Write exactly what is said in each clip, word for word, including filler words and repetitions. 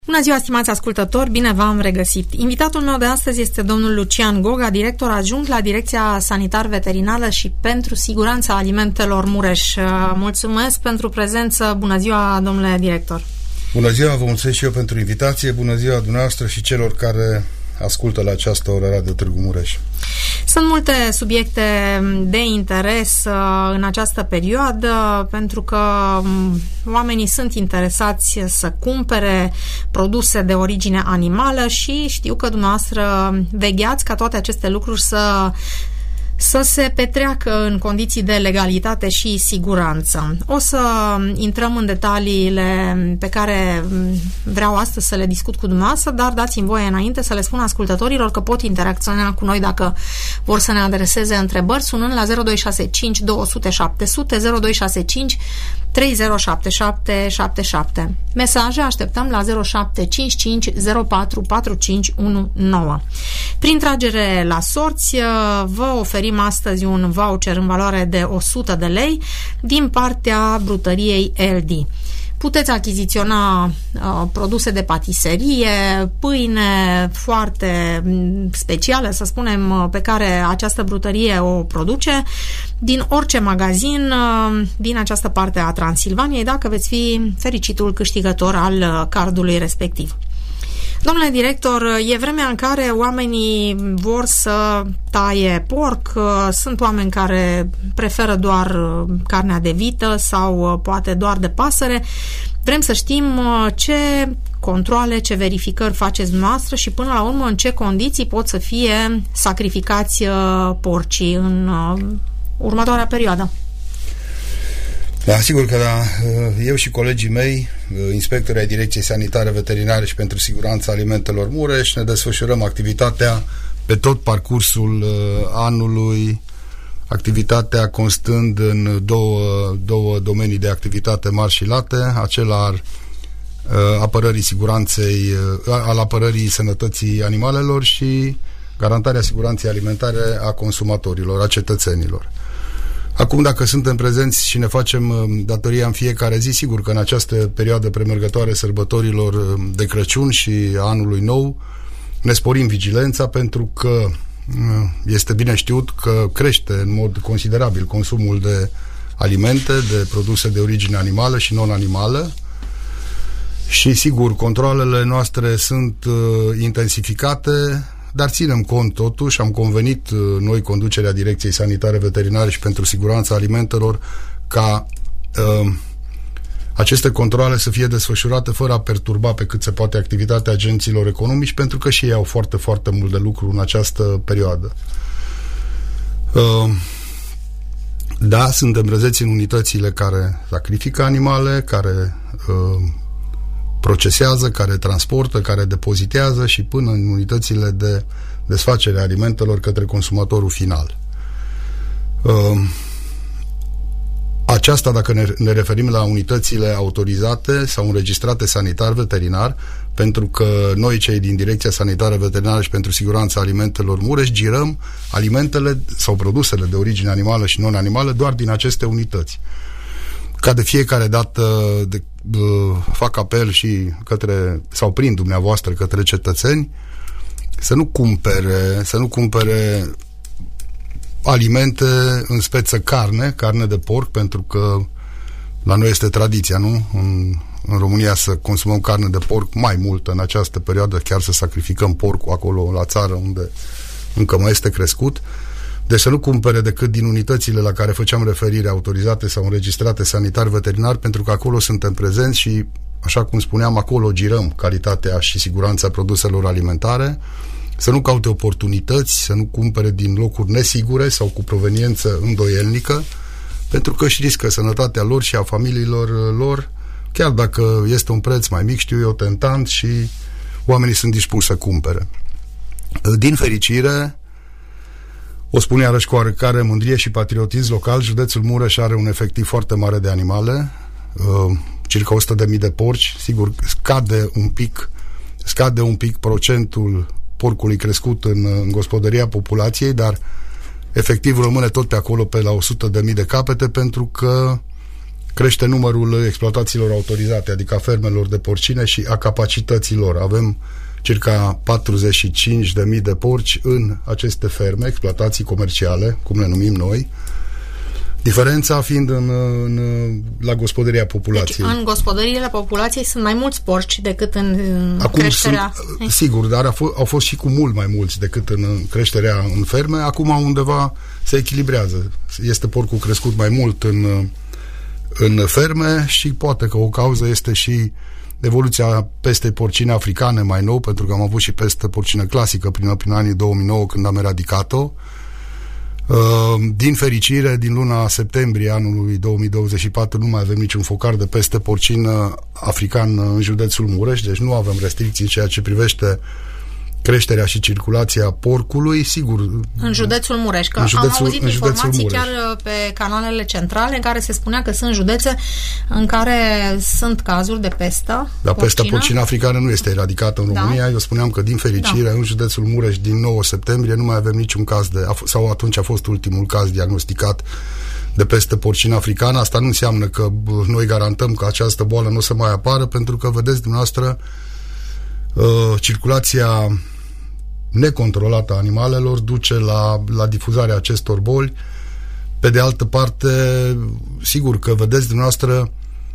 Bună ziua, stimați ascultători, bine v-am regăsit. Invitatul meu de astăzi este domnul Lucian Goga, director adjunct la Direcția Sanitar-Veterinară și pentru Siguranța Alimentelor Mureș. Mulțumesc pentru prezență. Bună ziua, domnule director. Bună ziua, vă mulțumesc și eu pentru invitație. Bună ziua dumneavoastră și celor care ascultă la această oră Radio Târgu Mureș. Sunt multe subiecte de interes în această perioadă, pentru că oamenii sunt interesați să cumpere produse de origine animală și știu că dumneavoastră vegheați ca toate aceste lucruri să să se petreacă în condiții de legalitate și siguranță. O să intrăm în detaliile pe care vreau astăzi să le discut cu dumneavoastră, dar dați-mi voie înainte să le spun ascultătorilor că pot interacționa cu noi dacă vor să ne adreseze întrebări, sunând la zero doi șase cinci două zero zero șapte zero zero, zero doi șase cinci trei zero șapte șapte șapte șapte. Mesaje așteptăm la zero șapte cinci cinci zero patru patru cinci unu nouă. Prin tragere la sorți vă oferim astăzi un voucher în valoare de o sută de lei din partea brutăriei L D. Puteți achiziționa uh, produse de patiserie, pâine foarte specială, să spunem, pe care această brutărie o produce, din orice magazin uh, din această parte a Transilvaniei, dacă veți fi fericitul câștigător al cardului respectiv. Domnule director, e vremea în care oamenii vor să taie porc, sunt oameni care preferă doar carnea de vită sau poate doar de pasăre. Vrem să știm ce controale, ce verificări faceți dumneavoastră și până la urmă în ce condiții pot să fie sacrificați porcii în următoarea perioadă. Da, sigur că da, eu și colegii mei, inspectori ai Direcției Sanitare Veterinare și pentru Siguranța Alimentelor Mureș, ne desfășurăm activitatea pe tot parcursul anului, activitatea constând în două, două domenii de activitate mari și late, acela al apărării siguranței, al apărării sănătății animalelor și garantarea siguranței alimentare a consumatorilor, a cetățenilor. Acum, dacă suntem prezenți și ne facem datoria în fiecare zi, sigur că în această perioadă premergătoare sărbătorilor de Crăciun și anului nou ne sporim vigilența, pentru că este bine știut că crește în mod considerabil consumul de alimente, de produse de origine animală și non-animală și sigur controalele noastre sunt intensificate, dar ținem cont totuși, am convenit noi, conducerea Direcției Sanitare Veterinare și pentru Siguranța Alimentelor, ca uh, aceste controale să fie desfășurate fără a perturba pe cât se poate activitatea agenților economici, pentru că și ei au foarte, foarte mult de lucru în această perioadă. Uh, da, suntem prezenți în unitățile care sacrifică animale, care uh, procesează, care transportă, care depozitează și până în unitățile de desfacere a alimentelor către consumatorul final. Aceasta, dacă ne, ne referim la unitățile autorizate sau înregistrate sanitar-veterinar, pentru că noi, cei din Direcția Sanitară Veterinară și pentru Siguranța Alimentelor Mureș, girăm alimentele sau produsele de origine animală și non-animală doar din aceste unități. Ca de fiecare dată de, de, fac apel și către, sau prin dumneavoastră către cetățeni să nu cumpere, să nu cumpere alimente, în speță carne, carne de porc, pentru că la noi este tradiția, nu? În, în România să consumăm carne de porc mai multă în această perioadă, chiar să sacrificăm porcul acolo la țară unde încă mai este crescut. Deci să nu cumpere decât din unitățile la care făceam referire, autorizate sau înregistrate sanitar-veterinar, pentru că acolo suntem prezenți și, așa cum spuneam, acolo girăm calitatea și siguranța produselor alimentare. Să nu caute oportunități, să nu cumpere din locuri nesigure sau cu proveniență îndoielnică, pentru că își riscă sănătatea lor și a familiilor lor, chiar dacă este un preț mai mic, știu eu, tentant, și oamenii sunt dispuși să cumpere. Din fericire, o spune iarăși cu oarecare mândrie și patriotism local, județul Mureș are un efectiv foarte mare de animale, uh, circa o sută de mii de porci. Sigur, scade un pic, scade un pic procentul porcului crescut în, în gospodăria populației, dar efectiv rămâne tot pe acolo, pe la o sută de mii de capete, pentru că crește numărul exploatațiilor autorizate, adică a fermelor de porcine și a capacităților. Avem circa patruzeci și cinci de mii de porci în aceste ferme, exploatații comerciale, cum le numim noi, diferența fiind în, în, la gospodăria populației. Deci în gospodăriile populației sunt mai mulți porci decât în Acum creșterea... Sunt, sigur, dar au fost, au fost și cu mult mai mulți decât în creșterea în ferme. Acum undeva se echilibrează. Este porcul crescut mai mult în, în ferme și poate că o cauză este și evoluția pestei porcine africane mai nou, pentru că am avut și peste porcină clasică prin, prin anii două mii nouă, când am eradicat-o. Din fericire, din luna septembrie anului două mii douăzeci și patru nu mai avem niciun focar de peste porcină african în județul Mureș, deci nu avem restricții în ceea ce privește creșterea și circulația porcului, sigur. În județul Mureș, că județul, am auzit informații Mureș. chiar pe canalele centrale în care se spunea că sunt județe în care sunt cazuri de pestă Dar porcină. pesta porcină africană nu este eradicată în România. Da. Eu spuneam că din fericire, da. în județul Mureș din nouă septembrie nu mai avem niciun caz de, sau atunci a fost ultimul caz diagnosticat de peste porcină africană. Asta nu înseamnă că noi garantăm că această boală nu o să mai apară, pentru că vedeți dumneavoastră uh, circulația necontrolată a animalelor duce la, la difuzarea acestor boli. Pe de altă parte, sigur că vedeți dumneavoastră,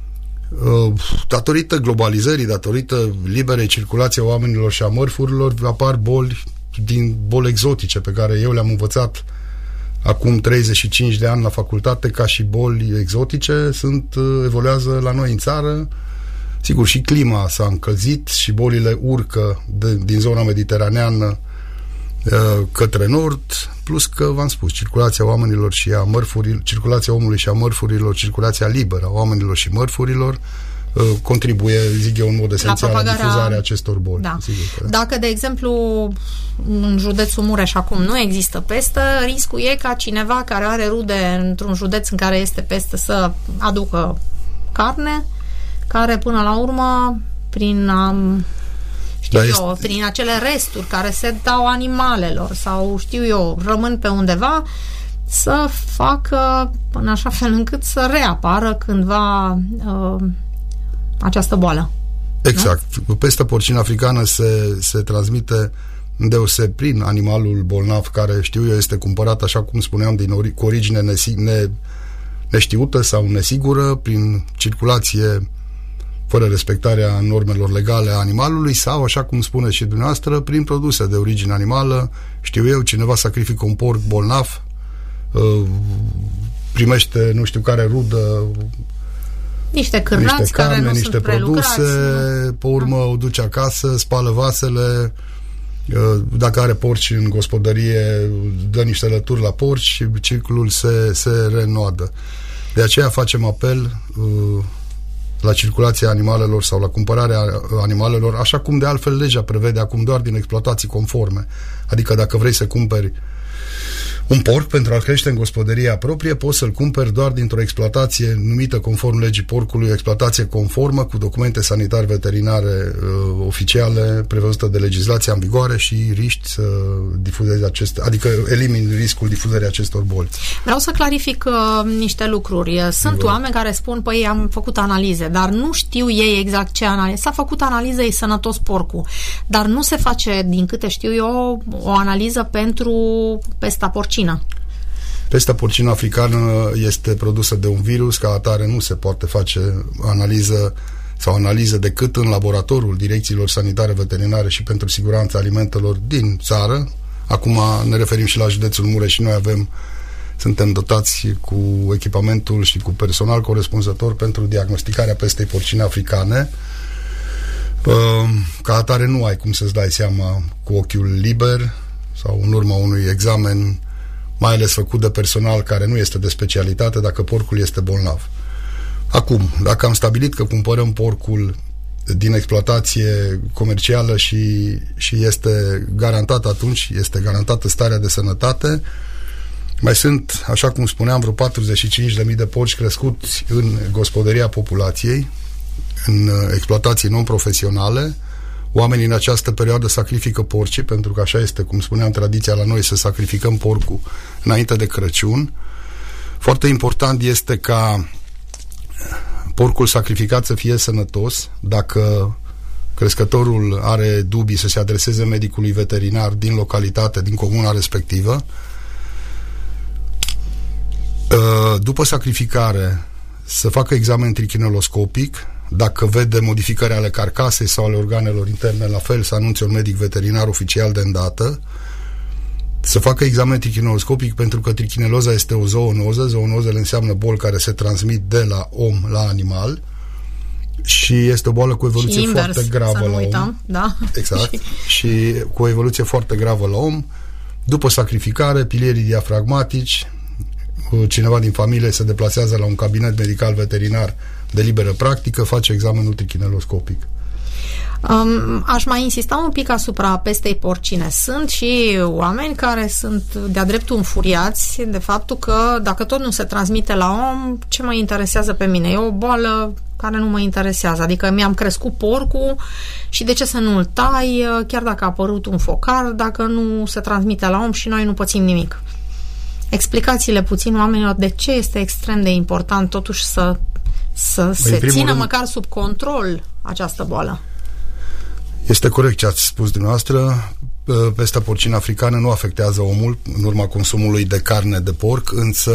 datorită globalizării, datorită liberei circulații a oamenilor și a mărfurilor, apar boli din boli exotice pe care eu le-am învățat acum treizeci și cinci de ani la facultate ca și boli exotice, sunt, evoluează la noi în țară. Sigur, și clima s-a încălzit și bolile urcă de, din zona mediteraneană către nord, plus că, v-am spus, circulația oamenilor și a mărfurilor, circulația omului și a mărfurilor, circulația liberă a oamenilor și mărfurilor contribuie, zic eu, în mod esențial la, la difuzarea acestor boli. Da. Sigur că... Dacă, de exemplu, în județul Mureș acum nu există pestă, riscul e ca cineva care are rude într-un județ în care este pestă să aducă carne, care până la urmă, prin um, știu da, eu, este... prin acele resturi care se dau animalelor sau știu eu, rămân pe undeva, să facă în așa fel încât să reapară cândva uh, această boală. Exact. Nu? Pesta porcină africană se, se transmite îndeoseb prin animalul bolnav, care, știu eu, este cumpărat, așa cum spuneam, din ori, cu origine nesi, ne, neștiută sau nesigură, prin circulație fără respectarea normelor legale a animalului sau, așa cum spune și dumneavoastră, prin produse de origine animală. Știu eu, cineva sacrifică un porc bolnav, primește nu știu care rudă, niște cârnați niște carne, care nu niște sunt produse, pe urmă o duce acasă, spală vasele, dacă are porci în gospodărie, dă niște lături la porci și ciclul se, se reînnoadă. De aceea facem apel la circulația animalelor sau la cumpărarea animalelor, așa cum de altfel legea prevede acum, doar din exploatații conforme. Adică dacă vrei să cumperi un porc pentru a crește în gospodăria proprie, poți să-l cumperi doar dintr-o exploatație numită conform legii porcului, o exploatație conformă, cu documente sanitare veterinare uh, oficiale prevăzute de legislația în vigoare și riști să difuzezi aceste, adică elimini riscul difuzării acestor boli. Vreau să clarific uh, niște lucruri. Sunt Bun. oameni care spun, păi am făcut analize, dar nu știu ei exact ce analize. S-a făcut analiză, e sănătos porcul, dar nu se face, din câte știu eu, o analiză pentru pesta porcină. Pesta porcină africană este produsă de un virus, ca atare nu se poate face analiză sau analiză decât în laboratorul direcțiilor sanitare veterinare și pentru siguranța alimentelor din țară. Acum ne referim și la județul Mureș și noi avem, suntem dotați cu echipamentul și cu personal corespunzător pentru diagnosticarea pestei porcine africane. Ca atare nu ai cum să-ți dai seama cu ochiul liber sau în urma unui examen, mai ales făcut de personal care nu este de specialitate, dacă porcul este bolnav. Acum, dacă am stabilit că cumpărăm porcul din exploatație comercială și, și este garantat atunci, este garantată starea de sănătate, mai sunt, așa cum spuneam, vreo patruzeci și cinci de mii de porci crescuți în gospodăria populației, în exploatații non-profesionale. Oamenii în această perioadă sacrifică porcii, pentru că așa este, cum spuneam, tradiția la noi, să sacrificăm porcul înainte de Crăciun. Foarte important este ca porcul sacrificat să fie sănătos. Dacă crescătorul are dubii, să se adreseze medicului veterinar din localitate, din comuna respectivă. După sacrificare să facă examen trichineoscopic. Dacă vede modificări ale carcasei sau ale organelor interne, la fel să anunțe un medic veterinar oficial de îndată. Să facă examen trichineoscopic, pentru că trichineloza este o zoonoză. Zoonozele înseamnă boli care se transmit de la om la animal și este o boală cu evoluție invers, foarte gravă la uităm, om. Da. Exact. Și cu o evoluție foarte gravă la om. După sacrificare, pilierii diafragmatici, cineva din familie se deplasează la un cabinet medical veterinar de liberă practică, face examenul trichineoscopic. Um, aș mai insista un pic asupra pestei porcine. Sunt și oameni care sunt de-a dreptul înfuriați de faptul că dacă tot nu se transmite la om, ce mă interesează pe mine? E o boală care nu mă interesează. Adică mi-am crescut porcul și de ce să nu-l tai, chiar dacă a apărut un focar, dacă nu se transmite la om și noi nu pățim nimic. Explicațiile puțin oamenilor de ce este extrem de important totuși să, să se țină rând, măcar sub control această boală. Este corect ce ați spus dumneavoastră. Pesta porcină africană nu afectează omul în urma consumului de carne de porc, însă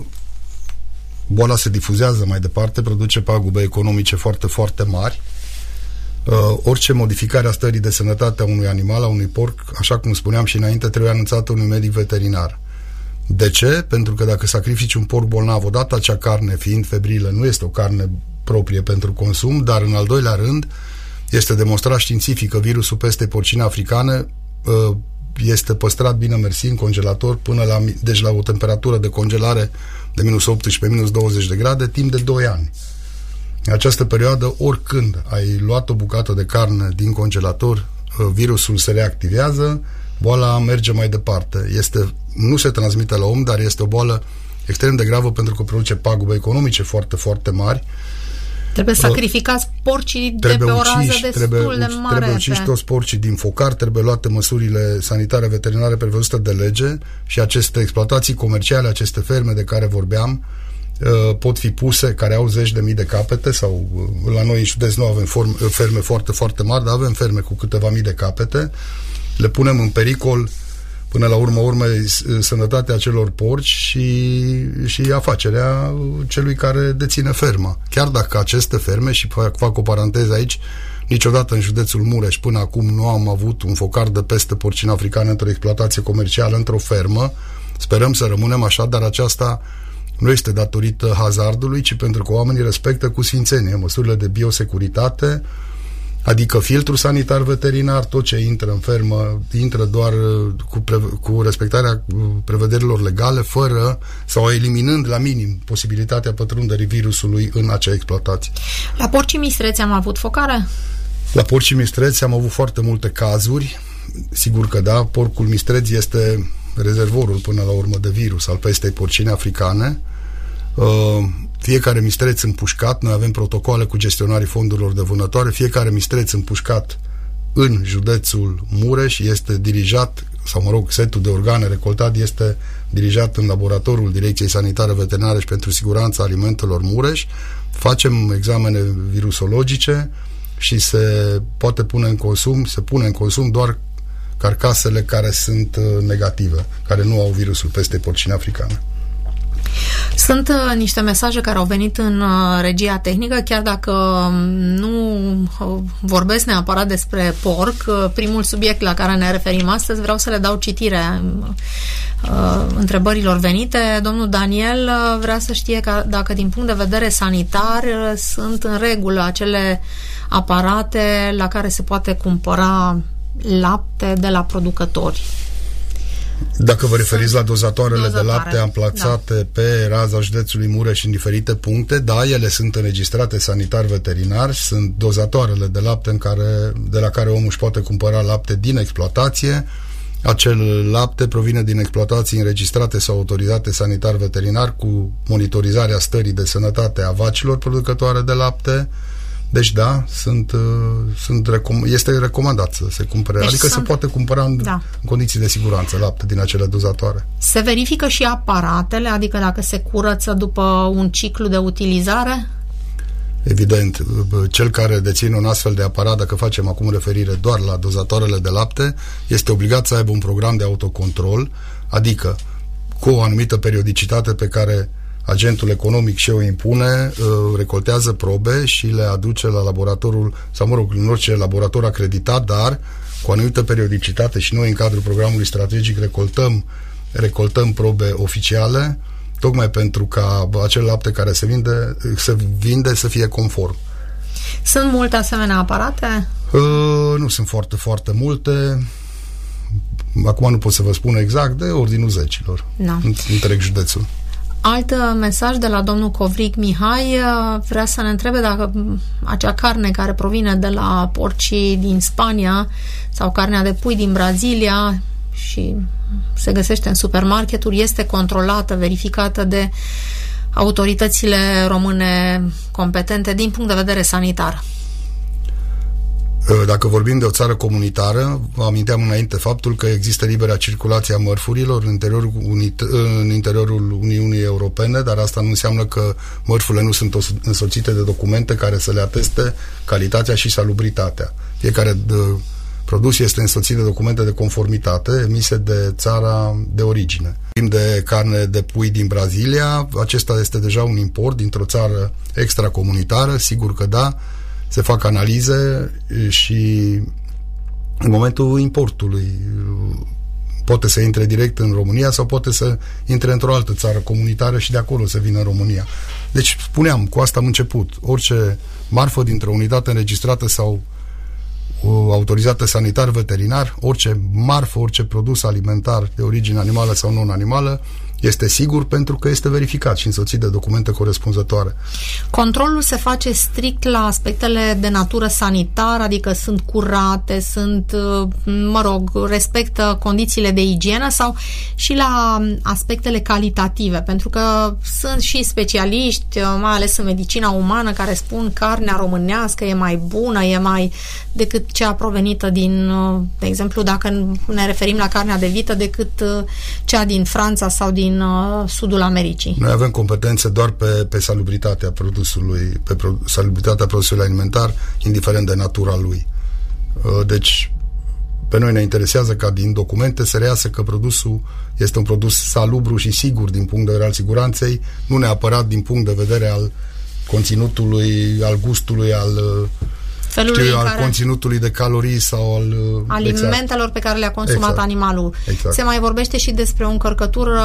boala se difuzează mai departe, produce pagube economice foarte, foarte mari. Orice modificare a stării de sănătate a unui animal, a unui porc, așa cum spuneam și înainte, trebuie anunțată unui medic veterinar. De ce? Pentru că dacă sacrifici un porc bolnav, odată acea carne, fiind febrilă, nu este o carne proprie pentru consum, dar în al doilea rând este demonstrat științific că virusul pestei porcine africane este păstrat, bine mersi, în congelator până la, deci la o temperatură de congelare de minus optsprezece, minus douăzeci de grade, timp de doi ani. În această perioadă, oricând ai luat o bucată de carne din congelator, virusul se reactivează, boala merge mai departe. Este, nu se transmite la om, dar este o boală extrem de gravă pentru că produce pagube economice foarte, foarte mari. Trebuie sacrificați porcii de pe o rază destul trebuie, de mare. Trebuie uciși toți porcii din focar, trebuie luate măsurile sanitare veterinare prevăzute de lege și aceste exploatații comerciale, aceste ferme de care vorbeam, pot fi puse, care au zeci de mii de capete, sau la noi în județ nu avem ferme foarte, foarte mari, dar avem ferme cu câteva mii de capete. Le punem în pericol până la urmă urmei sănătatea celor porci și, și afacerea celui care deține ferma. Chiar dacă aceste ferme, și fac, fac o paranteză aici, niciodată în județul Mureș până acum nu am avut un focar de peste porcină africană într-o exploatație comercială, într-o fermă. Sperăm să rămânem așa, dar aceasta nu este datorită hazardului, ci pentru că oamenii respectă cu sfințenie măsurile de biosecuritate, adică filtrul sanitar veterinar, tot ce intră în fermă, intră doar cu, pre, cu respectarea prevederilor legale, fără sau eliminând la minim posibilitatea pătrunderii virusului în acea exploatație. La porcii mistreți am avut focare? La porcii mistreți am avut foarte multe cazuri, sigur că da, porcul mistreț este rezervorul până la urmă de virus al pestei porcine africane. Fiecare mistreț împușcat, noi avem protocoale cu gestionarii fondurilor de vânătoare, fiecare mistreț împușcat în județul Mureș este dirijat, sau mă rog, setul de organe recoltat este dirijat în laboratorul Direcției Sanitare Veterinare și pentru Siguranța Alimentelor Mureș. Facem examene virusologice și se poate pune în consum, se pune în consum doar carcasele care sunt negative, care nu au virusul pestei porcine africane. Sunt uh, niște mesaje care au venit în uh, regia tehnică, chiar dacă nu uh, vorbesc neapărat despre porc. Uh, primul subiect la care ne referim astăzi, vreau să le dau citire uh, întrebărilor venite. Domnul Daniel uh, vrea să știe că, dacă din punct de vedere sanitar uh, sunt în regulă acele aparate la care se poate cumpăra lapte de la producători. Dacă vă referiți la dozatoarele dozatoare. de lapte amplasate da. pe raza județului Mureș în diferite puncte, da, ele sunt înregistrate sanitar-veterinar, sunt dozatoarele de lapte în care, de la care omul își poate cumpăra lapte din exploatație. Acel lapte provine din exploatații înregistrate sau autorizate sanitar-veterinar cu monitorizarea stării de sănătate a vacilor producătoare de lapte. Deci da, sunt, sunt recom- este recomandat să se cumpere, deci adică sunt, se poate cumpăra în, da. în condiții de siguranță lapte din acele dozatoare. Se verifică și aparatele, adică dacă se curăță după un ciclu de utilizare? Evident, cel care deține un astfel de aparat, dacă facem acum referire doar la dozatoarele de lapte, este obligat să aibă un program de autocontrol, adică cu o anumită periodicitate pe care agentul economic și o impune, recoltează probe și le aduce la laboratorul, sau mă rog, în orice laborator acreditat, dar cu o anumită periodicitate, și noi în cadrul programului strategic recoltăm, recoltăm probe oficiale, tocmai pentru ca acel lapte care se vinde, se vinde să fie conform. Sunt multe asemenea aparate? Uh, nu sunt foarte, foarte multe. Acum nu pot să vă spun exact, de ordinul zecilor, no. în întreg județul. Alt mesaj de la domnul Covrig Mihai, vrea să ne întrebe dacă acea carne care provine de la porcii din Spania sau carnea de pui din Brazilia și se găsește în supermarketuri, este controlată, verificată de autoritățile române competente din punct de vedere sanitar. Dacă vorbim de o țară comunitară, vă aminteam înainte faptul că există libera circulație a mărfurilor în interiorul, unit, în interiorul Uniunii Europene, dar asta nu înseamnă că mărfurile nu sunt însoțite de documente care să le ateste calitatea și salubritatea. Fiecare de, produs este însoțit de documente de conformitate emise de țara de origine. Vorbim de carne de pui din Brazilia, acesta este deja un import dintr-o țară extracomunitară, sigur că da, se fac analize și în momentul importului poate să intre direct în România sau poate să intre într-o altă țară comunitară și de acolo să vină în România. Deci, spuneam, cu asta am început. Orice marfă dintr-o unitate înregistrată sau autorizată sanitar veterinar, orice marfă, orice produs alimentar de origine animală sau non-animală, este sigur pentru că este verificat și însoțit de documente corespunzătoare. Controlul se face strict la aspectele de natură sanitară, adică sunt curate, sunt, mă rog, respectă condițiile de igienă, sau și la aspectele calitative, pentru că sunt și specialiști, mai ales în medicina umană, care spun carnea românească e mai bună, e mai decât cea provenită din, de exemplu, dacă ne referim la carnea de vită, decât cea din Franța sau din din uh, sudul Americii. Noi avem competențe doar pe, pe salubritatea produsului, pe pro, salubritatea produsului alimentar, indiferent de natura lui. Uh, deci, pe noi ne interesează ca din documente să reiasă că produsul este un produs salubru și sigur din punct de vedere al siguranței, nu neapărat din punct de vedere al conținutului, al gustului, al felului știu, al care, conținutului de calorii sau al alimentelor exact. pe care le-a consumat exact. animalul. Exact. Se mai vorbește și despre o încărcătură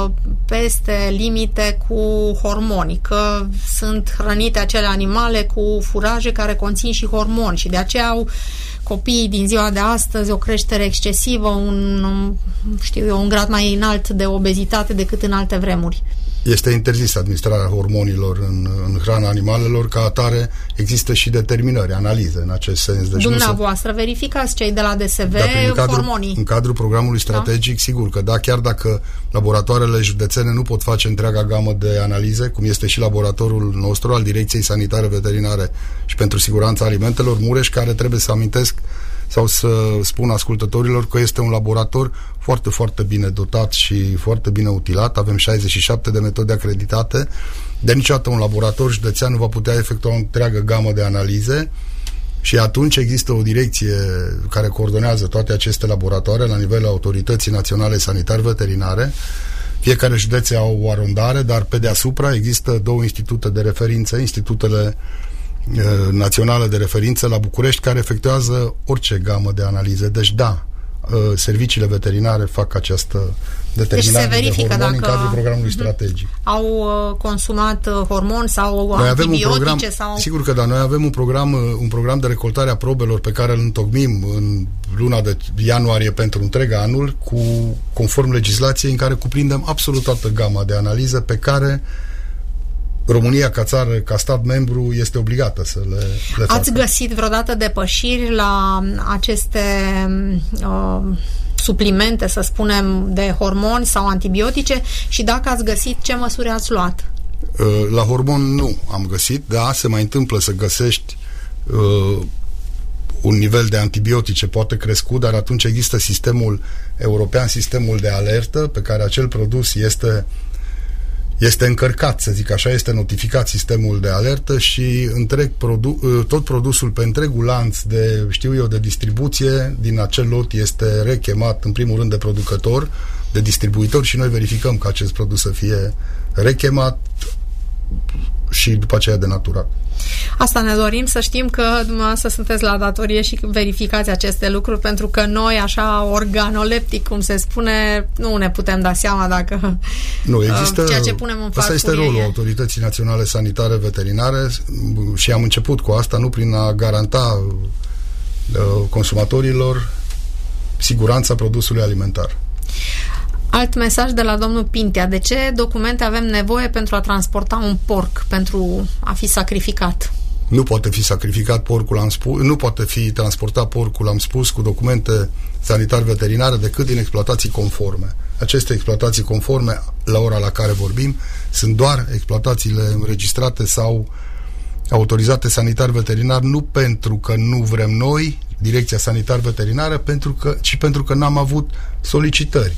peste limite cu hormoni, că sunt hrănite acele animale cu furaje care conțin și hormoni și de aceea au copiii din ziua de astăzi o creștere excesivă, un, știu eu, un grad mai înalt de obezitate decât în alte vremuri. Este interzis administrarea hormonilor în, în hrana animalelor, ca atare există și determinări, analize în acest sens. Deci dumneavoastră se... verificați cei de la D S V în cadrul, hormonii. În cadrul programului strategic, da? Sigur că da, chiar dacă laboratoarele județene nu pot face întreaga gamă de analize, cum este și laboratorul nostru al Direcției Sanitare Veterinare și pentru Siguranța Alimentelor, Mureș, care trebuie să amintesc sau să spun ascultătorilor că este un laborator foarte, foarte bine dotat și foarte bine utilat. Avem șaizeci și șapte de metode acreditate. De niciodată un laborator județean nu va putea efectua o întreagă gamă de analize și atunci există o direcție care coordonează toate aceste laboratoare la nivelul Autorității Naționale Sanitar-Veterinare. Fiecare județ au o arondare, dar pe deasupra există două institute de referință, institutele națională de referință la București, care efectuează orice gamă de analize. Deci da, serviciile veterinare fac această determinare deci se verifică de hormoni dacă în cadrul programului strategic. Au consumat hormoni sau noi antibiotice avem un program, sau... Sigur că da, noi avem un program, un program de recoltare a probelor pe care îl întocmim în luna de ianuarie pentru întreg anul, cu conform legislației, în care cuprindem absolut toată gama de analize pe care România, ca țară, ca stat membru, este obligată să le, le facă. Ați găsit vreodată depășiri la aceste uh, suplimente, să spunem, de hormoni sau antibiotice? Și dacă ați găsit, ce măsuri ați luat? Uh, la hormon nu am găsit, da, se mai întâmplă să găsești uh, un nivel de antibiotice poate crescut, dar atunci există sistemul european, sistemul de alertă, pe care acel produs este este încărcat, să zic așa, este notificat sistemul de alertă și întreg produ- tot produsul pe întregul lanț de, știu eu, de distribuție din acel lot este rechemat în primul rând de producător, de distribuitor și noi verificăm că acest produs să fie rechemat și după aceea denaturat. Asta ne dorim, să știm că dumneavoastră sunteți la datorie și verificați aceste lucruri, pentru că noi, așa, organoleptic, cum se spune, nu ne putem da seama dacă nu există, ceea ce punem în farfurie. Asta este rolul Autorității Naționale Sanitare Veterinare și am început cu asta, nu prin a garanta uh, consumatorilor siguranța produsului alimentar. Alt mesaj de la domnul Pintea. De ce documente avem nevoie pentru a transporta un porc, pentru a fi sacrificat? Nu poate fi sacrificat porcul, am spus, nu poate fi transportat porcul, am spus, cu documente sanitar-veterinare decât din exploatații conforme. Aceste exploatații conforme, la ora la care vorbim, sunt doar exploatațiile înregistrate sau autorizate sanitar-veterinar, nu pentru că nu vrem noi, Direcția Sanitar-Veterinară, pentru că, ci pentru că n-am avut solicitări.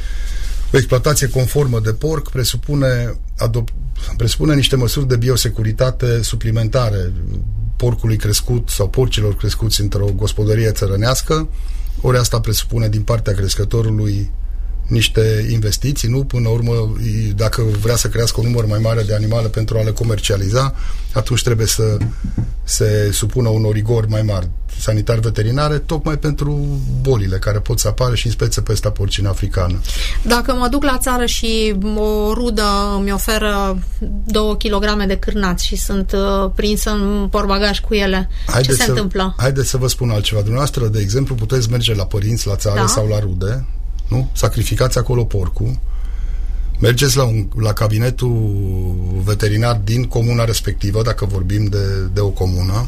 O exploatație conformă de porc presupune, adop- presupune niște măsuri de biosecuritate suplimentare porcului crescut sau porcilor crescuți într-o gospodărie țărănească, ori asta presupune din partea crescătorului niște investiții, nu? Până la urmă, dacă vrea să crească un număr mai mare de animale pentru a le comercializa, atunci trebuie să se supună unor rigori mai mari sanitar-veterinare, tocmai pentru bolile care pot să apară și în speță pesta porcină africană. Dacă mă duc la țară și o rudă îmi oferă două kilograme de cârnați și sunt uh, prinsă în portbagaj cu ele, haideți ce se să, întâmplă? Haideți să vă spun altceva. Dumneavoastră, de exemplu, puteți merge la părinți, la țară, da, sau la rude, nu? Sacrificați acolo porcul, mergeți la, un, la cabinetul veterinar din comuna respectivă, dacă vorbim de, de o comună.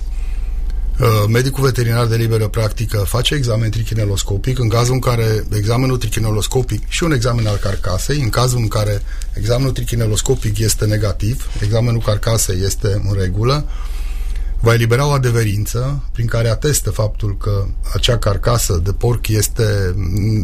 Medicul veterinar de liberă practică face examen trichineloscopic, în cazul în care examenul trichineloscopic și un examen al carcasei, în cazul în care examenul trichineloscopic este negativ, examenul carcasei este în regulă, va elibera o adeverință prin care atestă faptul că acea carcasă de porc este,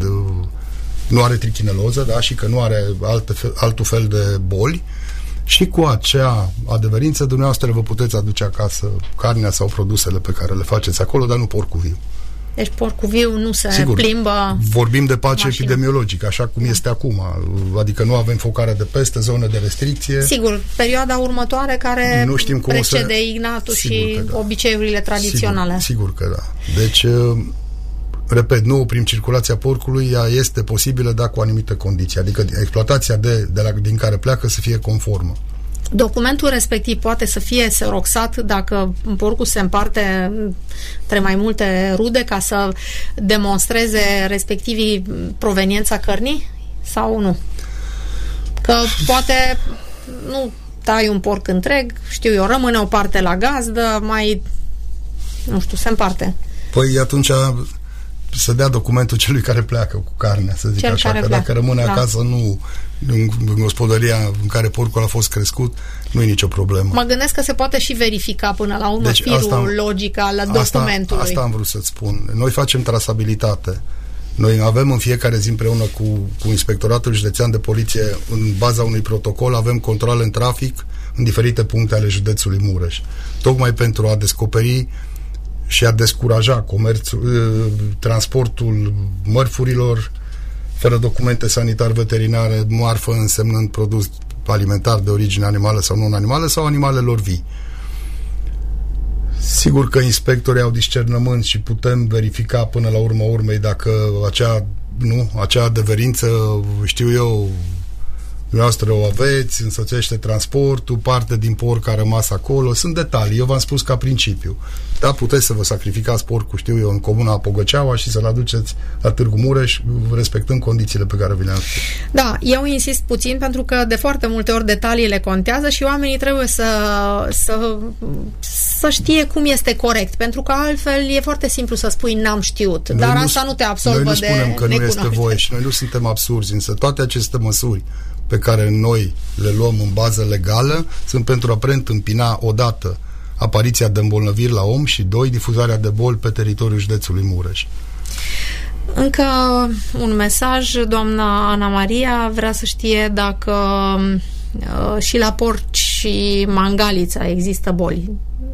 nu are trichineloză, da, și că nu are alte, altul fel de boli. Și cu acea adeverință dumneavoastră vă puteți aduce acasă carnea sau produsele pe care le faceți acolo, dar nu porcul viu. Deci porcul viu nu se Sigur, plimbă. Vorbim de pace mașină epidemiologică, așa cum da. este acum. Adică nu avem focare de peste, zone de restricție. Sigur, perioada următoare care nu știm cum precede să... ignatul și da. obiceiurile tradiționale. Sigur, sigur că da. Deci, repet, nu oprim circulația porcului, ea este posibilă, dar cu anumite condiții. Adică exploatația de, de la, din care pleacă să fie conformă. Documentul respectiv poate să fie xeroxat dacă porcul se împarte între mai multe rude ca să demonstreze respectivii proveniența cărnii sau nu? Că poate nu tai un porc întreg, știu eu, rămâne o parte la gazdă, mai nu știu, se împarte. Păi atunci să dea documentul celui care pleacă cu carnea, să zic Cel așa, că pleacă. Dacă rămâne da. acasă, nu în, în gospodăria în care porcul a fost crescut, nu e nicio problemă. Mă gândesc că se poate și verifica până la urmă deci firul asta, logic al documentului. Asta, asta am vrut să-ți spun. Noi facem trasabilitate. Noi avem în fiecare zi împreună cu, cu Inspectoratul Județean de Poliție, în baza unui protocol, avem controle în trafic în diferite puncte ale județului Mureș. Tocmai pentru a descoperi și a descuraja comerțul, transportul mărfurilor fără documente sanitar-veterinare, marfă însemnând produs alimentar de origine animală sau non-animală sau animalelor vii. Sigur că inspectorii au discernământ și putem verifica până la urmă urmei dacă acea, nu, acea adeverință, știu eu, dumneavoastră o aveți, însoțește transportul, parte din porc a rămas acolo, sunt detalii, eu v-am spus ca principiu. Da, puteți să vă sacrificați porcul, știu eu, în comuna Pogăceaua și să-l aduceți la Târgu Mureș, respectând condițiile pe care vi le-am spus. Da, eu insist puțin pentru că de foarte multe ori detaliile contează și oamenii trebuie să, să, să știe cum este corect, pentru că altfel e foarte simplu să spui n-am știut, noi dar nu, asta nu te absolvă de Noi nu spunem că nu este voie și noi nu suntem absurzi, însă toate aceste măsuri pe care noi le luăm în bază legală sunt pentru a preîntâmpina odată apariția de îmbolnăviri la om și doi, difuzarea de boli pe teritoriul județului Mureș. Încă un mesaj, doamna Ana Maria vrea să știe dacă și la porci și mangalița există boli.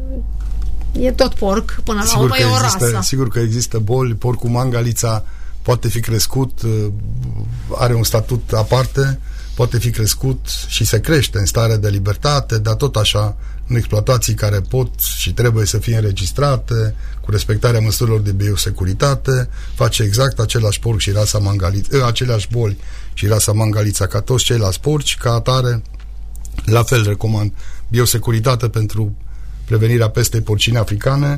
E tot porc, până la urmă e o rasă. Sigur că există boli. Porcul mangalița poate fi crescut, are un statut aparte, poate fi crescut și se crește în stare de libertate, dar tot așa în exploatații care pot și trebuie să fie înregistrate, cu respectarea măsurilor de biosecuritate, face exact același porc și rasa mangalița, aceleași boli și rasa mangalița ca toți ceilalți porci, ca atare, la fel recomand biosecuritate pentru prevenirea pestei porcine africane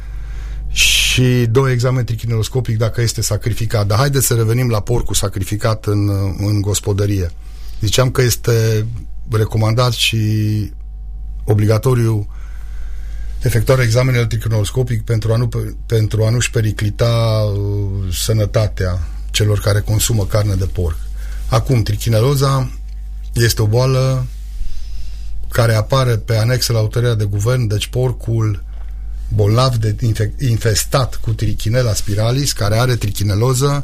și doi exameni trichineoscopic dacă este sacrificat. Dar haideți să revenim la porcul sacrificat în, în gospodărie. Ziceam că este recomandat și obligatoriu efectuarea examenelor trichineoscopic pentru a, nu, pentru a nu-și periclita uh, sănătatea celor care consumă carne de porc. Acum, trichineloza este o boală care apare pe anexă la hotărârea de guvern, deci porcul bolnav de infestat cu Trichinella spiralis, care are trichineloză,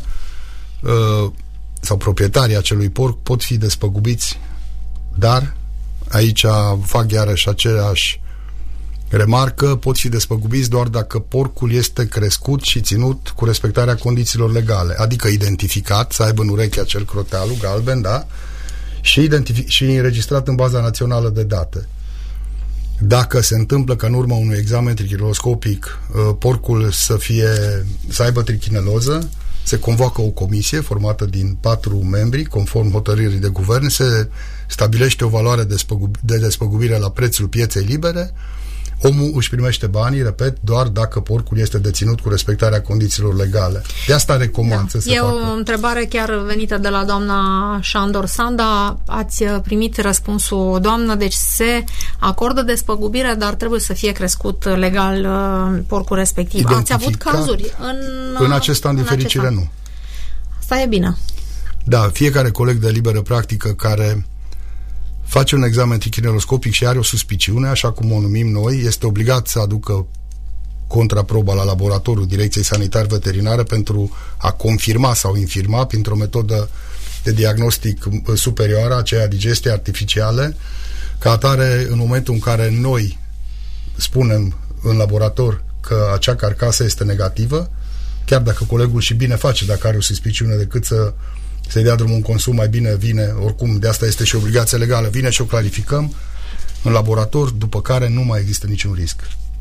uh, sau proprietarii acelui porc pot fi despăgubiți, dar aici fac iarăși aceeași remarcă, pot fi despăgubiți doar dacă porcul este crescut și ținut cu respectarea condițiilor legale, adică identificat, să aibă în ureche acel crotealul galben, da? Și, identific- și înregistrat în baza națională de date. Dacă se întâmplă că în urma unui examen trichineoscopic porcul să fie, să aibă trichineloză, se convoacă o comisie formată din patru membri, conform hotărârii de guvern, se stabilește o valoare de, spăgub- de despăgubire la prețul pieței libere, omul își primește banii, repet, doar dacă porcul este deținut cu respectarea condițiilor legale. De asta recomand da. să se E facă. o întrebare chiar venită de la doamna Șandor Sanda. Ați primit răspunsul, doamnă, deci se acordă despăgubire, dar trebuie să fie crescut legal uh, porcul respectiv. Ați avut cazuri? În, în acest an, din fericire, nu. Asta e bine. Da, fiecare coleg de liberă practică care face un examen trichineoscopic și are o suspiciune, așa cum o numim noi, este obligat să aducă contraproba la laboratorul Direcției Sanitar Veterinare pentru a confirma sau infirma printr-o metodă de diagnostic superioară, aceea digestie artificiale. Ca atare, în momentul în care noi spunem în laborator că acea carcasă este negativă, chiar dacă colegul și bine face dacă are o suspiciune, decât să să-i dea drumul în consum, mai bine vine, oricum de asta este și obligația legală, vine și o clarificăm în laborator, după care nu mai există niciun risc.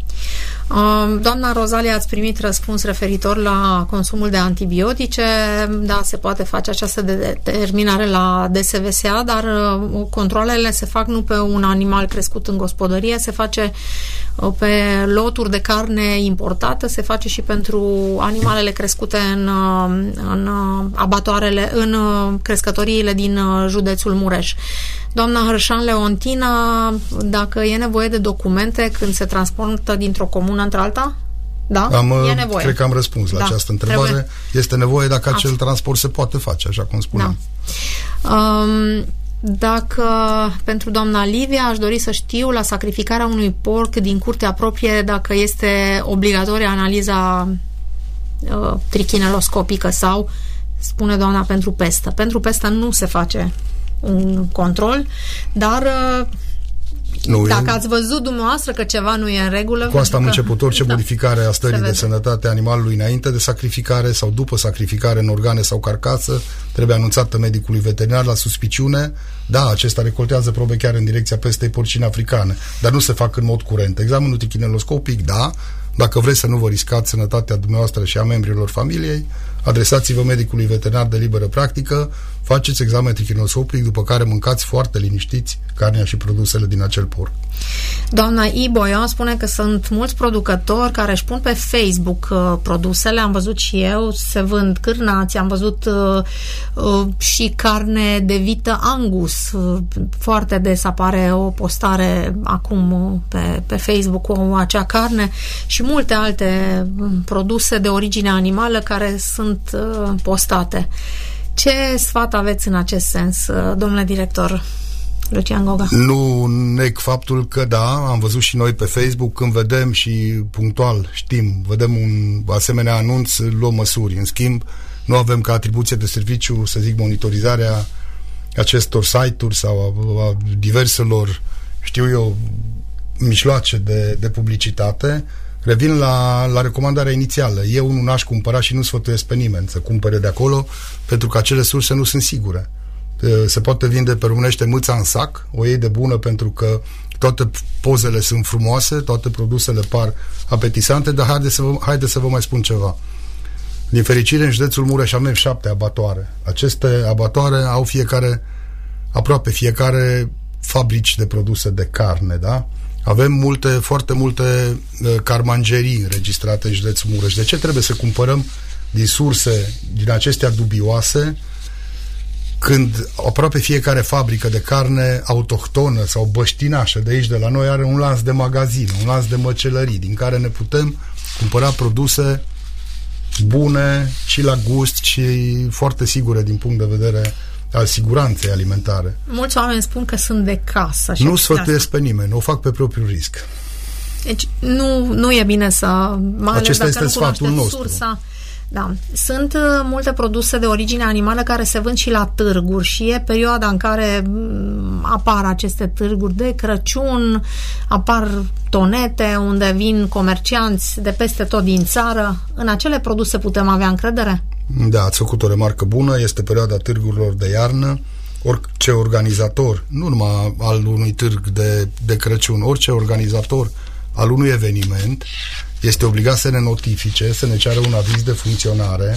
Doamna Rozalia, ați primit răspuns referitor la consumul de antibiotice. Da, se poate face această determinare la D S V S A, dar controlele se fac nu pe un animal crescut în gospodărie, se face pe loturi de carne importată, se face și pentru animalele crescute în, în abatoarele, în crescătoriile din județul Mureș. Doamna Hărșan Leontina, dacă e nevoie de documente când se transportă dintr-o comună într-alta? Da? Am, e nevoie. Cred că am răspuns la da, această întrebare. Trebuie. Este nevoie dacă acel Azi. transport se poate face, așa cum spuneam. Da. Um, dacă pentru doamna Livia aș dori să știu la sacrificarea unui porc din curtea proprie dacă este obligatorie analiza uh, trichineloscopică sau, spune doamna, pentru pestă. Pentru pestă nu se face un control, dar nu, dacă e... ați văzut dumneavoastră că ceva nu e în regulă... Cu asta am că... început orice da. modificare a stării de sănătate a animalului înainte de sacrificare sau după sacrificare în organe sau carcasă, trebuie anunțată medicului veterinar la suspiciune. Da, acesta recoltează probe chiar în direcția pestei porcine africane, dar nu se fac în mod curent. Examenul trichineloscopic, da, dacă vreți să nu vă riscați sănătatea dumneavoastră și a membrilor familiei, adresați-vă medicului veterinar de liberă practică, faceți examen trichineloscopic, după care mâncați foarte liniștiți carnea și produsele din acel porc. Doamna Iboion spune că sunt mulți producători care își pun pe Facebook uh, produsele, am văzut și eu, se vând cârnați, am văzut uh, uh, și carne de vită Angus, uh, foarte des apare o postare acum uh, pe, pe Facebook cu acea carne și multe alte uh, produse de origine animală care sunt uh, postate. Ce sfat aveți în acest sens, uh, domnule director Lucian Goga? Nu neg faptul că da, am văzut și noi pe Facebook, când vedem și punctual știm, vedem un asemenea anunț, luăm măsuri. În schimb, nu avem ca atribuție de serviciu, să zic, monitorizarea acestor site-uri sau a, a diverselor, știu eu, mijloace de, de publicitate, revin la, la recomandarea inițială. Eu nu n-aș cumpăra și nu sfătuiesc pe nimeni să cumpere de acolo, pentru că acele surse nu sunt sigure. Se poate vinde pe românește mâța în sac, o iei de bună pentru că toate pozele sunt frumoase, toate produsele par apetisante, dar haide să vă, haide să vă mai spun ceva. Din fericire, în județul Mureș avem șapte abatoare. Aceste abatoare au fiecare, aproape fiecare, fabrici de produse de carne, da? Avem multe, foarte multe uh, carmangerii înregistrate în județul Mureș. De ce trebuie să cumpărăm din surse din acestea dubioase, când aproape fiecare fabrică de carne autohtonă sau băștinașă de aici, de la noi, are un lanț de magazine, un lanț de măcelării, din care ne putem cumpăra produse bune și la gust și foarte sigure din punct de vedere al siguranței alimentare. Mulți oameni spun că sunt de casă. Nu sfătuiesc pe nimeni, o fac pe propriul risc. Deci nu, nu e bine să... Mai Acesta este sfatul nostru. Sursa. Da. Sunt uh, multe produse de origine animală care se vând și la târguri și e perioada în care m, apar aceste târguri de Crăciun, apar tonete unde vin comercianți de peste tot din țară. În acele produse putem avea încredere? Da, ați făcut o remarcă bună, este perioada târgurilor de iarnă. Orice organizator, nu numai al unui târg de, de Crăciun, orice organizator al unui eveniment este obligat să ne notifice, să ne ceară un aviz de funcționare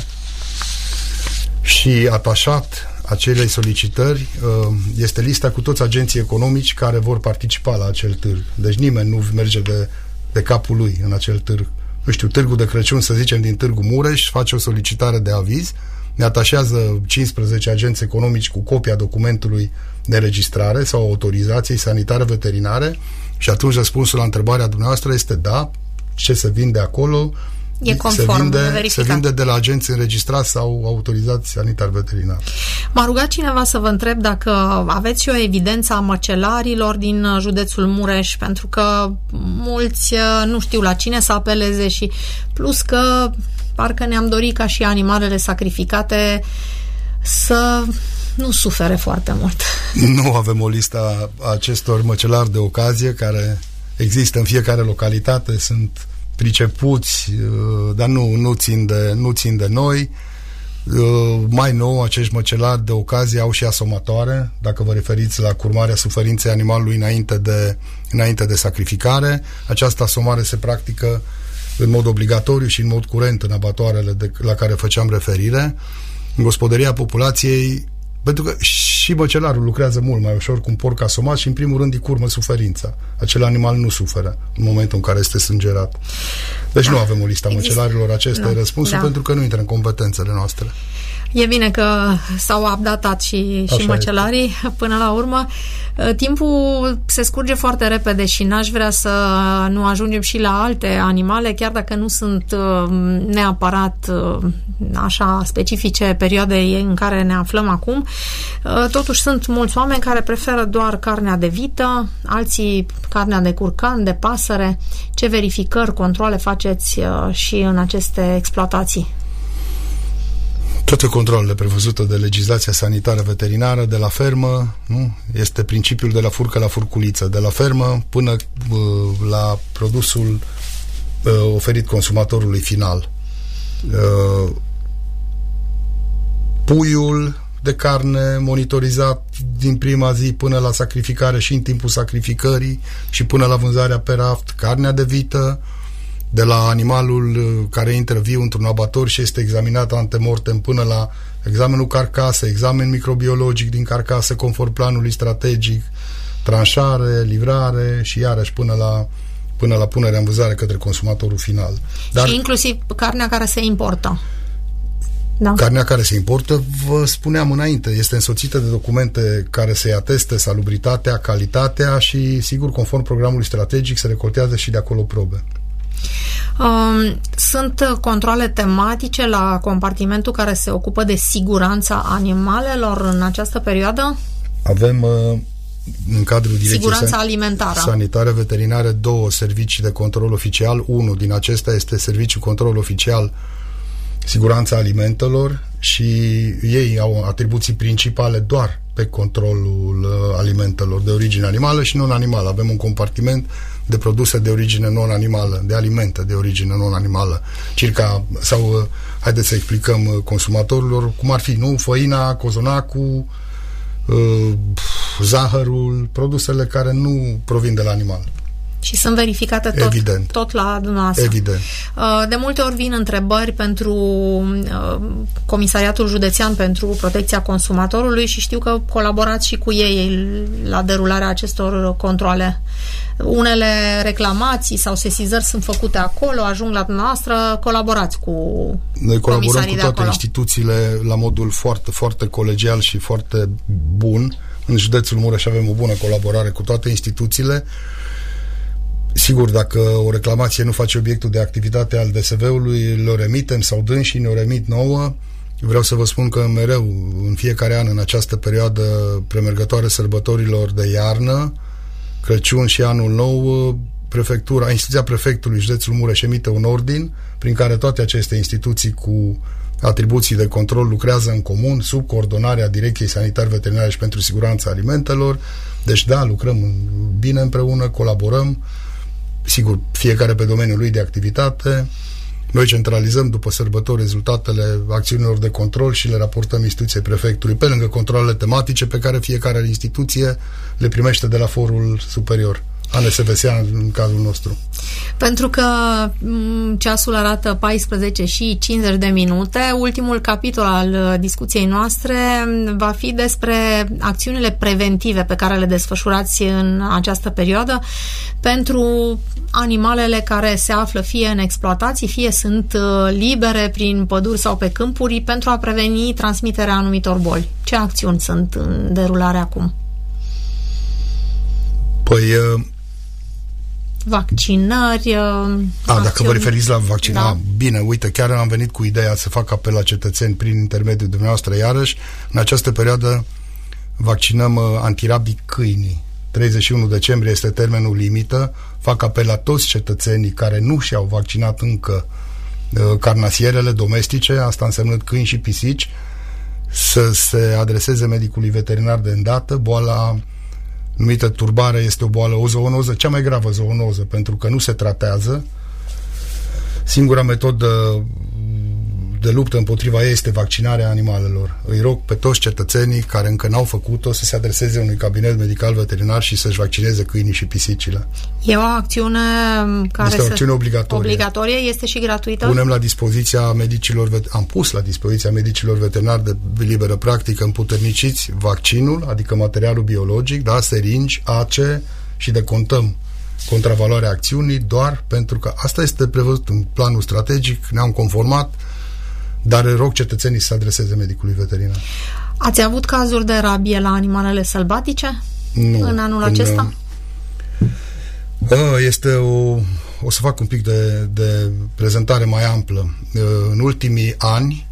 și atașat acelei solicitări este lista cu toți agenții economici care vor participa la acel târg. Deci nimeni nu merge de, de capul lui în acel târg. Nu știu, târgul de Crăciun, să zicem, din Târgu Mureș, face o solicitare de aviz, ne atașează cincisprezece agenți economici cu copia documentului de înregistrare sau autorizației sanitare veterinare și atunci răspunsul la întrebarea dumneavoastră este da, ce se vinde acolo e conform, se vinde, se vinde de la agenți înregistrați sau autorizați sanitar veterinar. M-a rugat cineva să vă întreb dacă aveți o evidență a măcelarilor din județul Mureș, pentru că mulți nu știu la cine să apeleze și plus că parcă ne-am dorit ca și animalele sacrificate să nu sufere foarte mult. Nu avem o listă a acestor măcelari de ocazie care există în fiecare localitate, sunt pricepuți, dar nu, nu, țin de, nu țin de noi. Mai nou, acești măcelari de ocazie au și asomatoare, dacă vă referiți la curmarea suferinței animalului înainte de, înainte de sacrificare. Această asomare se practică în mod obligatoriu și în mod curent în abatoarele de, la care făceam referire. În gospodăria populației, pentru că și măcelarul lucrează mult mai ușor cu un porc asomat și în primul rând îi curmă suferința. Acel animal nu suferă în momentul în care este sângerat. Deci da. Nu avem o listă a măcelarilor, acesta e răspunsul, da. Pentru că nu intră în competențele noastre. E bine că s-au updatat și, și măcelarii este. Până la urmă. Timpul se scurge foarte repede și n-aș vrea să nu ajungem și la alte animale, chiar dacă nu sunt neapărat așa specifice perioadei în care ne aflăm acum. Totuși sunt mulți oameni care preferă doar carnea de vită, alții carnea de curcan, de pasăre. Ce verificări, controle faceți și în aceste exploatații? Toate controlele prevăzute de legislația sanitară veterinară de la fermă, nu? Este principiul de la furcă la furculiță, de la fermă până uh, la produsul uh, oferit consumatorului final. Uh, puiul de carne monitorizat din prima zi până la sacrificare și în timpul sacrificării și până la vânzarea pe raft, carnea de vită, de la animalul care intră viu într-un abator și este examinat antemortem până la examenul carcasă, examen microbiologic din carcasă conform planului strategic, tranșare, livrare și iarăși până la, până la punerea în vânzare către consumatorul final. Dar și inclusiv carnea care se importă. Da. Carnea care se importă, vă spuneam înainte, este însoțită de documente care să-i ateste salubritatea, calitatea și, sigur, conform programului strategic, se recoltează și de acolo probe. Um, sunt controale tematice la compartimentul care se ocupă de siguranța animalelor în această perioadă? Avem uh, în cadrul Direcției Siguranța alimentară. Sanitare Veterinare două servicii de control oficial. Unul din acestea este serviciul control oficial Siguranța Alimentelor și ei au atribuții principale doar pe controlul alimentelor de origine animală și non-animală. Avem un compartiment de produse de origine non-animală, de alimente de origine non-animală. Circa, sau haideți să explicăm consumatorilor cum ar fi, nu? Făina, cozonacul, zahărul, produsele care nu provin de la animal. Și sunt verificate tot, Evident. tot la dumneavoastră. Evident. De multe ori vin întrebări pentru Comisariatul Județean pentru Protecția Consumatorului și știu că colaborați și cu ei la derularea acestor controale. Unele reclamații sau sesizări sunt făcute acolo, ajung la dumneavoastră, colaborați cu Noi colaborăm cu toate acolo. instituțiile la modul foarte, foarte colegial și foarte bun. În județul Mureș avem o bună colaborare cu toate instituțiile. Sigur, dacă o reclamație nu face obiectul de activitate al D S V-ului, le remitem sau dânsii ne-o remit nouă. Vreau să vă spun că mereu, în fiecare an, în această perioadă premergătoare sărbătorilor de iarnă, Crăciun și Anul Nou, prefectura, instituția prefectului județul Mureș emite un ordin prin care toate aceste instituții cu atribuții de control lucrează în comun sub coordonarea Direcției Sanitar Veterinare și pentru Siguranța Alimentelor. Deci da, lucrăm bine împreună, colaborăm, sigur, fiecare pe domeniul lui de activitate. Noi centralizăm după sărbători rezultatele acțiunilor de control și le raportăm instituției prefectului, pe lângă controlele tematice pe care fiecare instituție le primește de la forul superior, A N S V S A în cazul nostru. Pentru că ceasul arată paisprezece și cincizeci de minute, ultimul capitol al discuției noastre va fi despre acțiunile preventive pe care le desfășurați în această perioadă pentru animalele care se află fie în exploatații, fie sunt libere prin păduri sau pe câmpuri, pentru a preveni transmiterea anumitor boli. Ce acțiuni sunt în derulare acum? Păi... vaccinări, A, dacă vă referiți la vaccinare, da. Bine, uite, chiar am venit cu ideea să fac apel la cetățeni prin intermediul dumneavoastră iarăși. În această perioadă vaccinăm antirabic câinii. treizeci și unu decembrie este termenul limită. Fac apel la toți cetățenii care nu și-au vaccinat încă carnasierele domestice, asta însemnând câini și pisici, să se adreseze medicului veterinar de îndată. Boala numită turbare este o boală, o zoonoză, cea mai gravă zoonoză, pentru că nu se tratează. Singura metodă de luptă împotriva ei este vaccinarea animalelor. Îi rog pe toți cetățenii care încă n-au făcut-o să se adreseze unui cabinet medical veterinar și să-și vaccineze câinii și pisicile. E o acțiune care este o acțiune obligatorie. obligatorie, este și gratuită? Punem la dispoziția medicilor, am pus la dispoziția medicilor veterinari de liberă practică împuterniciți vaccinul, adică materialul biologic, da, seringi, ace și decontăm contravaloarea acțiunii, doar pentru că asta este prevăzut în planul strategic, ne-am conformat, dar rog cetățenii să se adreseze medicului veterinar. Ați avut cazuri de rabie la animalele sălbatice? Nu. În anul în, acesta? Este o... O să fac un pic de, de prezentare mai amplă. În ultimii ani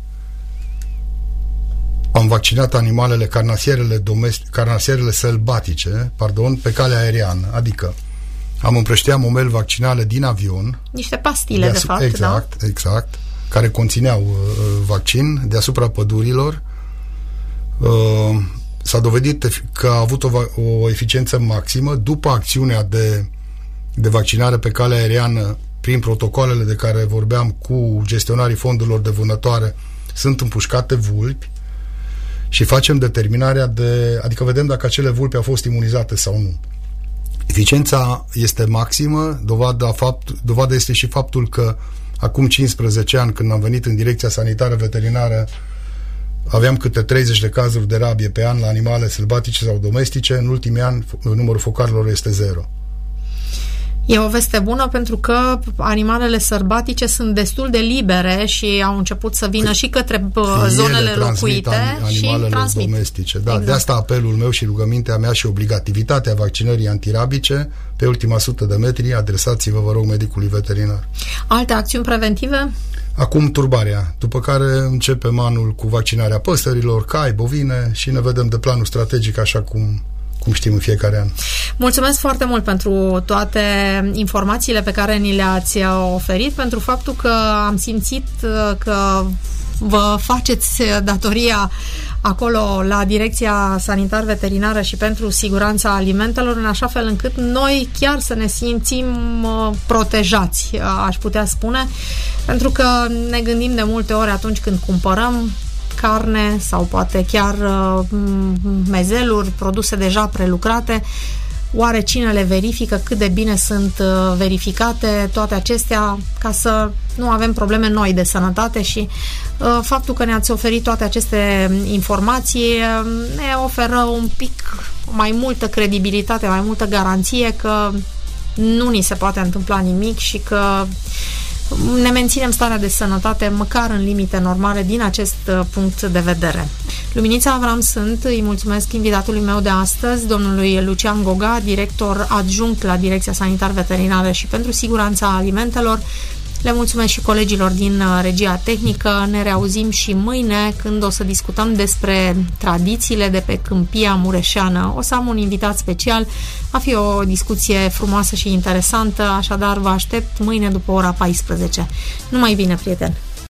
am vaccinat animalele, carnasierele, domestic, carnasierele sălbatice, pardon, pe calea aeriană, adică am împrăștiat momele vaccinale din avion. Niște pastile, de fapt, exact, da? Exact, care conțineau uh, vaccin deasupra pădurilor. Uh, s-a dovedit că a avut o, o eficiență maximă după acțiunea de, de vaccinare pe calea aeriană prin protocoalele de care vorbeam cu gestionarii fondurilor de vânătoare. Sunt împușcate vulpi și facem determinarea de, adică vedem dacă acele vulpi au fost imunizate sau nu. Eficiența este maximă, dovada, fapt, dovada este și faptul că acum cincisprezece ani, când am venit în Direcția Sanitară Veterinară, aveam câte treizeci de cazuri de rabie pe an la animale sălbatice sau domestice. În ultimii ani numărul focarilor este zero. E o veste bună pentru că animalele sălbatice sunt destul de libere și au început să vină și către zonele locuite și transmit. Domestice. Da, exact. De asta apelul meu și rugămintea mea și obligativitatea vaccinării antirabice pe ultima sută de metri, adresați-vă, vă rog, medicului veterinar. Alte acțiuni preventive? Acum turbarea, după care începem anul cu vaccinarea păsărilor, cai, bovine și ne vedem de planul strategic așa cum cum știm în fiecare an. Mulțumesc foarte mult pentru toate informațiile pe care ni le-ați oferit, pentru faptul că am simțit că vă faceți datoria acolo la Direcția Sanitar-Veterinară și pentru Siguranța Alimentelor, în așa fel încât noi chiar să ne simțim protejați, aș putea spune, pentru că ne gândim de multe ori atunci când cumpărăm carne sau poate chiar mezeluri, produse deja prelucrate, oare cine le verifică, cât de bine sunt verificate toate acestea, ca să nu avem probleme noi de sănătate și uh, faptul că ne-ați oferit toate aceste informații ne oferă un pic mai multă credibilitate, mai multă garanție că nu ni se poate întâmpla nimic și că ne menținem starea de sănătate măcar în limite normale din acest punct de vedere. Luminița Avram sunt, îi mulțumesc invitatului meu de astăzi, domnului Lucian Goga, director adjunct la Direcția Sanitar-Veterinară și pentru Siguranța Alimentelor. Le mulțumesc și colegilor din regia tehnică. Ne reauzim și mâine când o să discutăm despre tradițiile de pe Câmpia Mureșeană. O să am un invitat special. Va fi o discuție frumoasă și interesantă, așadar vă aștept mâine după ora paisprezece. Numai bine, prieteni!